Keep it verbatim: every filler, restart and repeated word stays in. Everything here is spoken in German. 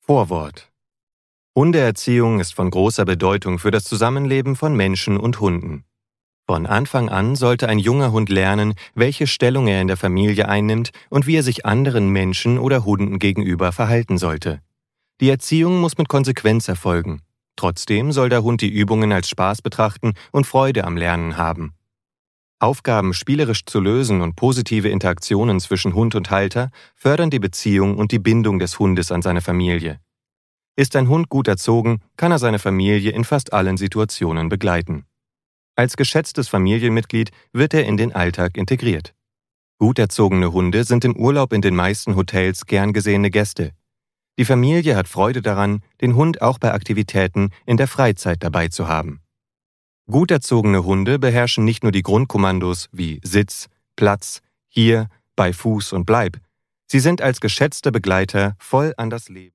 Vorwort. Hundeerziehung ist von großer Bedeutung für das Zusammenleben von Menschen und Hunden. Von Anfang an sollte ein junger Hund lernen, welche Stellung er in der Familie einnimmt und wie er sich anderen Menschen oder Hunden gegenüber verhalten sollte. Die Erziehung muss mit Konsequenz erfolgen. Trotzdem soll der Hund die Übungen als Spaß betrachten und Freude am Lernen haben. Aufgaben spielerisch zu lösen und positive Interaktionen zwischen Hund und Halter fördern die Beziehung und die Bindung des Hundes an seine Familie. Ist ein Hund gut erzogen, kann er seine Familie in fast allen Situationen begleiten. Als geschätztes Familienmitglied wird er in den Alltag integriert. Gut erzogene Hunde sind im Urlaub in den meisten Hotels gern gesehene Gäste. Die Familie hat Freude daran, den Hund auch bei Aktivitäten in der Freizeit dabei zu haben. Gut erzogene Hunde beherrschen nicht nur die Grundkommandos wie Sitz, Platz, hier, bei Fuß und Bleib. Sie sind als geschätzte Begleiter voll an das Leben